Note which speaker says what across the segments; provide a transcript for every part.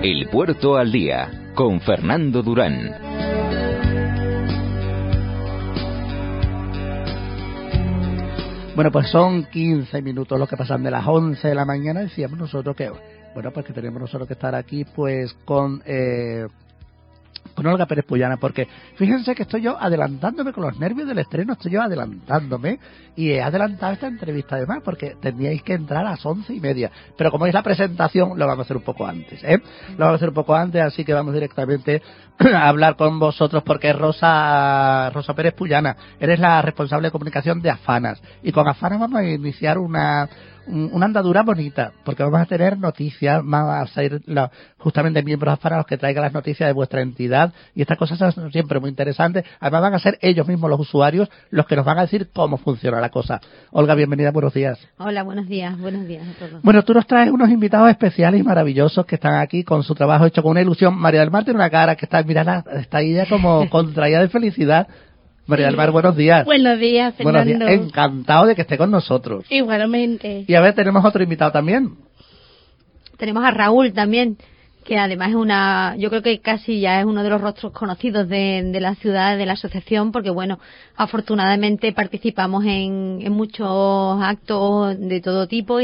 Speaker 1: El Puerto al Día, con Fernando Durán.
Speaker 2: Bueno, pues son 15 minutos los que pasan de las 11 de la mañana. Decíamos nosotros que, bueno, pues que tenemos nosotros que estar aquí pues con Olga Pérez Puyana, porque fíjense que estoy yo adelantándome con los nervios del estreno, estoy yo adelantándome y he adelantado esta entrevista además porque teníais que entrar a las 11:30, pero como es la presentación lo vamos a hacer un poco antes, lo vamos a hacer un poco antes, así que vamos directamente a hablar con vosotros porque Rosa Pérez Puyana, eres la responsable de comunicación de Afanas y con Afanas vamos a iniciar una andadura bonita, porque vamos a tener noticias, van a salir justamente miembros para los que traigan las noticias de vuestra entidad y estas cosas son siempre muy interesantes. Además van a ser ellos mismos los usuarios los que nos van a decir cómo funciona la cosa. Olga, bienvenida, buenos días.
Speaker 3: Hola, buenos días a todos.
Speaker 2: Bueno, tú nos traes unos invitados especiales y maravillosos que están aquí con su trabajo hecho con una ilusión. María del Mar tiene una cara que está, mirad, está ahí ya como contraída de felicidad. María del Mar, buenos días.
Speaker 4: Buenos días, Fernando.
Speaker 2: Buenos días. Encantado de que esté con nosotros.
Speaker 4: Igualmente.
Speaker 2: Y a ver, tenemos otro invitado también.
Speaker 3: Tenemos a Raúl también, que además es yo creo que casi ya es uno de los rostros conocidos de la ciudad, de la asociación, porque bueno, afortunadamente participamos en muchos actos de todo tipo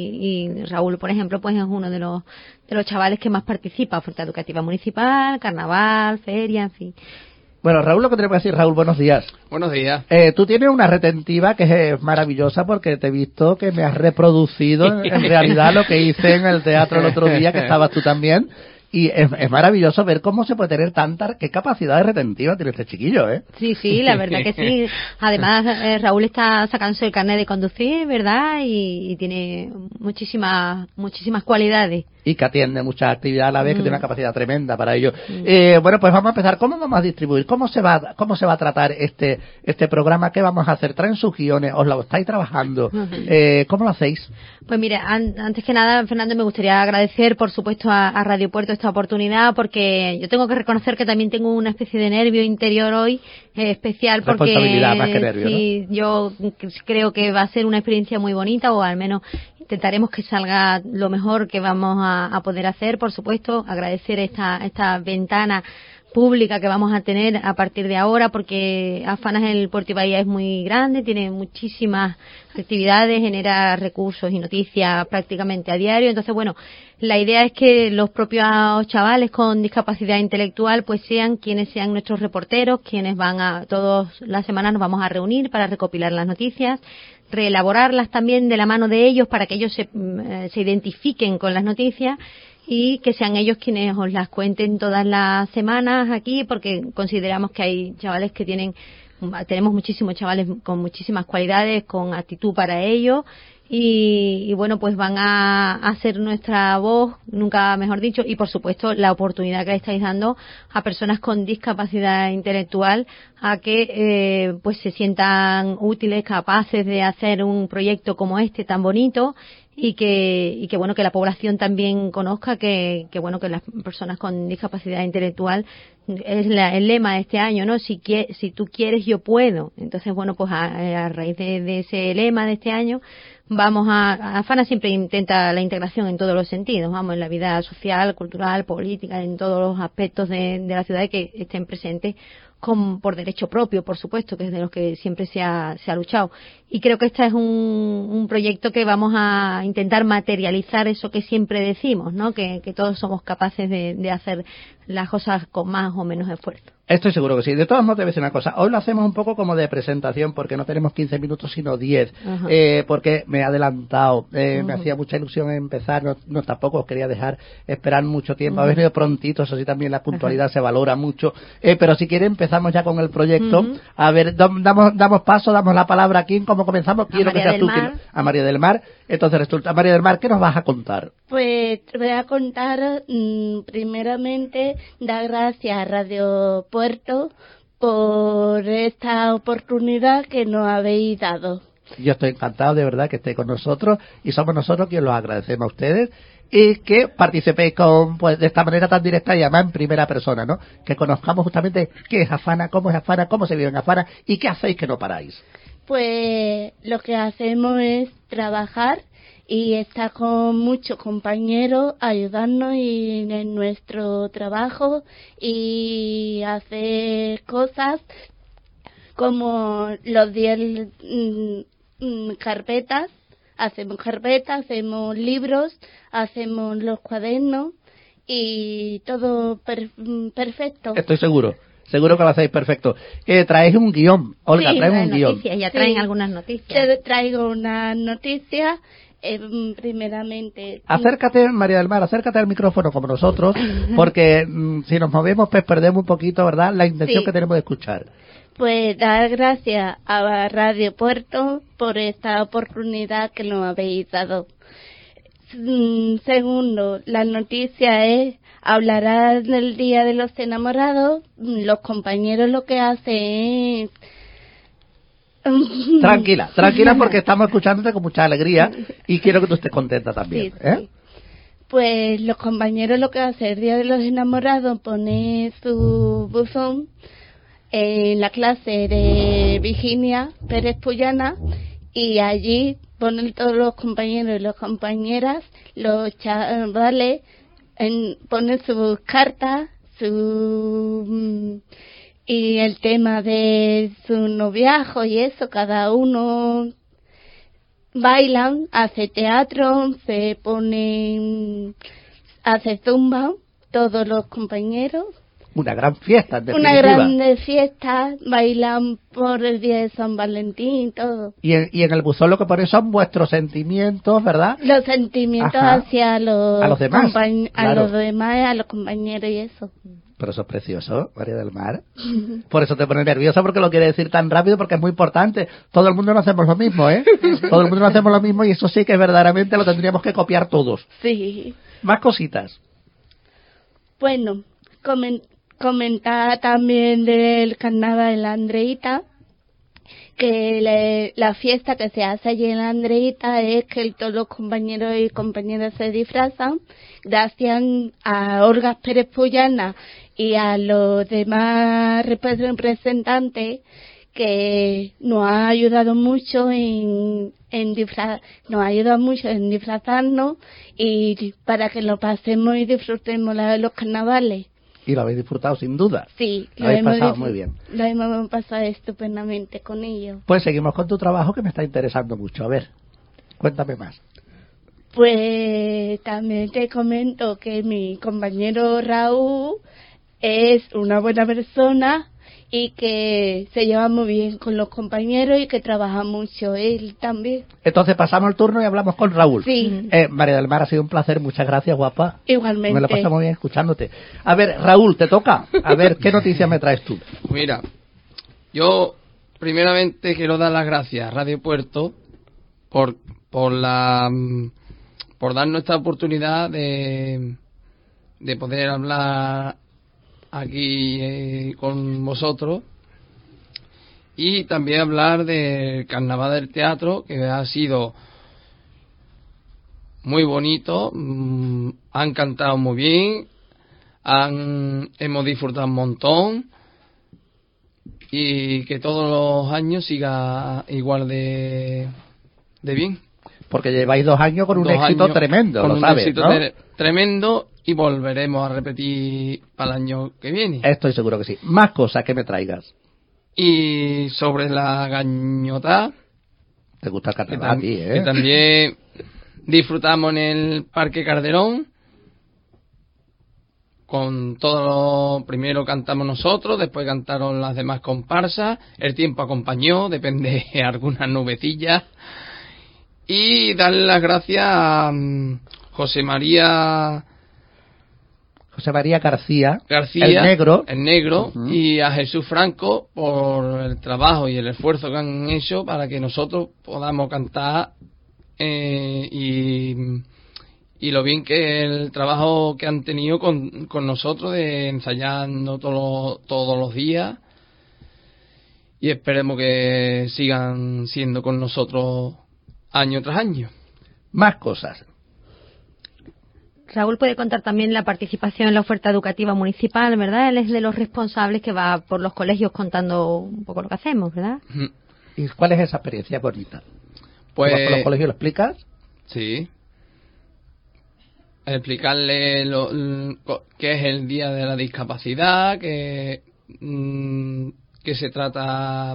Speaker 3: y Raúl, por ejemplo, pues es uno de los chavales que más participa, oferta educativa municipal, carnaval, feria, en fin.
Speaker 2: Bueno, Raúl, lo que tenemos que decir, Raúl, buenos días.
Speaker 5: Buenos días.
Speaker 2: Tú tienes una retentiva que es maravillosa porque te he visto que me has reproducido en realidad lo que hice en el teatro el otro día, que estabas tú también. Y es maravilloso ver cómo se puede tener qué capacidad de retentiva tiene este chiquillo, ¿eh?
Speaker 3: Sí, la verdad que sí. Además, Raúl está sacándose el carnet de conducir, ¿verdad? Y tiene muchísimas cualidades.
Speaker 2: Y que atiende muchas actividades a la vez, que tiene una capacidad tremenda para ello. Bueno, pues vamos a empezar. ¿Cómo vamos a distribuir? ¿Cómo se va a tratar este programa? ¿Qué vamos a hacer? ¿Traen sus guiones? ¿Os lo estáis trabajando? ¿Cómo lo hacéis?
Speaker 3: Pues mira, antes que nada, Fernando, me gustaría agradecer, por supuesto, a Radio Puerto esta oportunidad, porque yo tengo que reconocer que también tengo una especie de nervio interior hoy especial, porque
Speaker 2: responsabilidad más que nervio,
Speaker 3: sí,
Speaker 2: ¿no?
Speaker 3: yo creo que va a ser una experiencia muy bonita, o al menos intentaremos que salga lo mejor que vamos a poder hacer. Por supuesto, agradecer esta ventana pública que vamos a tener a partir de ahora, porque Afanas en el Puerto y Bahía es muy grande, tiene muchísimas actividades, genera recursos y noticias prácticamente a diario. Entonces, bueno, la idea es que los propios chavales con discapacidad intelectual pues sean quienes sean nuestros reporteros, quienes todas las semanas nos vamos a reunir para recopilar las noticias, reelaborarlas también de la mano de ellos para que ellos se identifiquen con las noticias y que sean ellos quienes os las cuenten todas las semanas aquí, porque consideramos que hay chavales que tenemos muchísimos chavales con muchísimas cualidades, con actitud para ello, y bueno, pues van a ser nuestra voz, nunca mejor dicho, y por supuesto la oportunidad que le estáis dando a personas con discapacidad intelectual a que pues se sientan útiles, capaces de hacer un proyecto como este tan bonito, y que bueno, que la población también conozca que bueno, que las personas con discapacidad intelectual es el lema de este año, ¿no? Si tú quieres, yo puedo. Entonces, bueno, pues a raíz de ese lema de este año, Afanas siempre intenta la integración en todos los sentidos, en la vida social, cultural, política, en todos los aspectos de la ciudad, y que estén presentes por derecho propio, por supuesto, que es de los que siempre se ha luchado. Y creo que este es un proyecto que vamos a intentar materializar eso que siempre decimos, ¿no? Que todos somos capaces de hacer las cosas con más o menos esfuerzo.
Speaker 2: Estoy seguro que sí. De todos modos, te voy a decir una cosa. Hoy lo hacemos un poco como de presentación, porque no tenemos 15 minutos, sino 10. Porque me he adelantado. Me hacía mucha ilusión empezar. No tampoco os quería dejar esperar mucho tiempo. Habéis venido prontito, eso sí, también la puntualidad se valora mucho. Pero si quiere, empezamos ya con el proyecto. A ver, damos paso, damos la palabra aquí. ¿Cómo comenzamos? Quiero que seas tú a María del Mar. Entonces, resulta, María del Mar, ¿qué nos vas a contar?
Speaker 4: Pues te voy a contar, primeramente, dar gracias a Radio Puerto por esta oportunidad que nos habéis dado.
Speaker 2: Yo estoy encantado, de verdad, que esté con nosotros, y somos nosotros quienes los agradecemos a ustedes, y que participéis de esta manera tan directa y además en primera persona, ¿no? Que conozcamos justamente qué es Afanas, cómo se vive en Afanas y qué hacéis que no paráis.
Speaker 4: Pues lo que hacemos es trabajar y está con muchos compañeros ayudándonos en nuestro trabajo y hacer cosas como los 10 carpetas, hacemos libros, hacemos los cuadernos y todo perfecto.
Speaker 2: Estoy seguro que lo hacéis perfecto. Traes un guión, Olga,
Speaker 3: sí,
Speaker 2: traes un guión.
Speaker 3: Ya traen
Speaker 4: Sí.
Speaker 3: algunas noticias.
Speaker 4: Te traigo unas noticias. Primeramente.
Speaker 2: Acércate, María del Mar, acércate al micrófono como nosotros, porque si nos movemos, pues perdemos un poquito, ¿verdad?, la intención
Speaker 4: Sí.
Speaker 2: que tenemos de escuchar.
Speaker 4: Pues dar gracias a Radio Puerto por esta oportunidad que nos habéis dado. Segundo, la noticia hablará del Día de los Enamorados. Los compañeros lo que hacen es...
Speaker 2: Tranquila, porque estamos escuchándote con mucha alegría y quiero que tú estés contenta también.
Speaker 4: Sí, sí. Pues los compañeros lo que hacen el Día de los Enamorados, pone su buzón en la clase de Virginia Pérez Puyana y allí ponen todos los compañeros y las compañeras, los chavales, ponen sus cartas, y el tema de su noviazgo y eso, cada uno bailan, hace teatro, hace zumba, todos los compañeros.
Speaker 2: Una gran fiesta, en definitiva.
Speaker 4: Una grande fiesta, bailan por el día de San Valentín, todo.
Speaker 2: Y en el buzón lo que ponéis son vuestros sentimientos, ¿verdad?
Speaker 4: Los sentimientos
Speaker 2: Ajá.
Speaker 4: hacia los
Speaker 2: demás,
Speaker 4: a los demás, a los compañeros y eso.
Speaker 2: Pero eso es precioso, María del Mar. Por eso te pones nerviosa, porque lo quiere decir tan rápido, porque es muy importante. Todo el mundo no hacemos lo mismo, ¿eh? Todo el mundo no hacemos lo mismo y eso sí que verdaderamente lo tendríamos que copiar todos.
Speaker 4: Sí.
Speaker 2: Más cositas.
Speaker 4: Bueno, comentar también del carnaval en la Andreita, que la fiesta que se hace allí en la Andreita es que todos los compañeros y compañeras se disfrazan, gracias a Olga Pérez Puyana y a los demás representantes que nos ha ayudado mucho en disfrazarnos y para que lo pasemos y disfrutemos los carnavales.
Speaker 2: Y lo habéis disfrutado sin duda.
Speaker 4: Sí,
Speaker 2: lo habéis pasado muy bien.
Speaker 4: Lo hemos pasado estupendamente con ellos.
Speaker 2: Pues seguimos con tu trabajo que me está interesando mucho. A ver, cuéntame más.
Speaker 4: Pues también te comento que mi compañero Raúl es una buena persona y que se lleva muy bien con los compañeros y que trabaja mucho él también.
Speaker 2: Entonces pasamos el turno y hablamos con Raúl.
Speaker 4: Sí.
Speaker 2: María del Mar, ha sido un placer, muchas gracias, guapa.
Speaker 4: Igualmente.
Speaker 2: Me lo paso muy bien escuchándote. A ver, Raúl, te toca. A ver, ¿qué noticias me traes tú?
Speaker 5: Mira, yo primeramente quiero dar las gracias a Radio Puerto por darnos esta oportunidad de poder hablar aquí con vosotros y también hablar del Carnaval del Teatro, que ha sido muy bonito, han cantado muy bien, hemos disfrutado un montón y que todos los años siga igual de bien.
Speaker 2: Porque lleváis 2 años con un éxito tremendo,
Speaker 5: con
Speaker 2: lo
Speaker 5: un
Speaker 2: sabes,
Speaker 5: éxito
Speaker 2: ¿no?
Speaker 5: Tremendo, y volveremos a repetir para el año que viene.
Speaker 2: Estoy seguro que sí. Más cosas que me traigas.
Speaker 5: Y sobre la gañota,
Speaker 2: ¿Te gusta el carnaval a ti,
Speaker 5: que también disfrutamos en el Parque Calderón. Con todo, primero cantamos nosotros, después cantaron las demás comparsas, el tiempo acompañó, depende de algunas nubecillas. Y darle las gracias a José María
Speaker 2: García,
Speaker 5: el negro,
Speaker 2: Uh-huh.
Speaker 5: y a Jesús Franco por el trabajo y el esfuerzo que han hecho para que nosotros podamos cantar y lo bien que el trabajo que han tenido con nosotros de ensayando todos los días, y esperemos que sigan siendo con nosotros año tras año.
Speaker 2: Más cosas.
Speaker 3: Raúl puede contar también la participación en la oferta educativa municipal, ¿verdad? Él es de los responsables que va por los colegios contando un poco lo que hacemos, ¿verdad?
Speaker 2: ¿Y cuál es esa experiencia bonita?
Speaker 5: Pues,
Speaker 2: ¿Vas por los colegios lo explicas?
Speaker 5: Sí. Explicarle qué es el Día de la Discapacidad, que se trata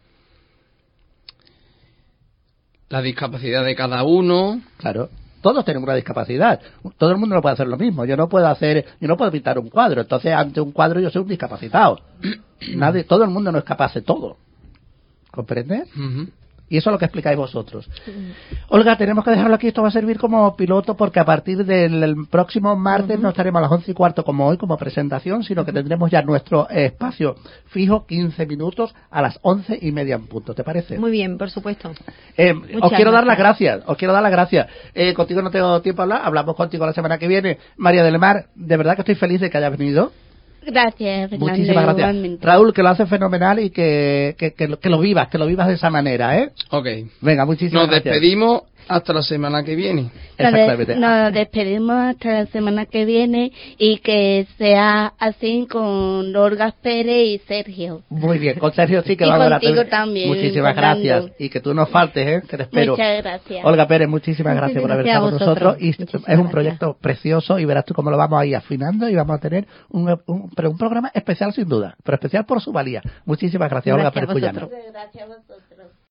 Speaker 5: la discapacidad de cada uno.
Speaker 2: Claro. Todos tenemos una discapacidad. Todo el mundo no puede hacer lo mismo. Yo no puedo pintar un cuadro. Entonces, ante un cuadro yo soy un discapacitado. Todo el mundo no es capaz de todo. ¿Comprendes?
Speaker 5: Uh-huh.
Speaker 2: Y eso es lo que explicáis vosotros. Olga, tenemos que dejarlo aquí. Esto va a servir como piloto porque a partir del próximo martes no estaremos a las 11:15 como hoy, como presentación, sino que tendremos ya nuestro espacio fijo, 15 minutos a las 11:30 en punto. ¿Te parece?
Speaker 3: Muy bien, por supuesto.
Speaker 2: Os quiero dar las gracias. Contigo no tengo tiempo a hablar. Hablamos contigo la semana que viene. María del Mar, de verdad que estoy feliz de que hayas venido.
Speaker 4: Gracias, Fernando.
Speaker 2: Muchísimas gracias.
Speaker 4: Igualmente.
Speaker 2: Raúl, que lo hace fenomenal y que lo vivas de esa manera, ¿eh?
Speaker 5: Ok.
Speaker 2: Venga, muchísimas gracias.
Speaker 5: Nos despedimos hasta la semana que viene.
Speaker 2: Exactamente.
Speaker 4: Nos despedimos hasta la semana que viene y que sea así con Olga Pérez y Sergio.
Speaker 2: Muy bien, con Sergio sí que
Speaker 4: Y
Speaker 2: vamos a
Speaker 4: contigo también,
Speaker 2: Muchísimas
Speaker 4: Fernando.
Speaker 2: gracias. Y que tú nos faltes, ¿eh? Que te espero.
Speaker 4: Muchas gracias.
Speaker 2: Olga Pérez, muchísimas gracias por haber estado con nosotros. Y es un proyecto precioso y verás tú cómo lo vamos a ir afinando y vamos a tener un programa especial sin duda, pero especial por su valía. Muchísimas gracias, Olga Pérez Puyana.
Speaker 4: Gracias a vosotros.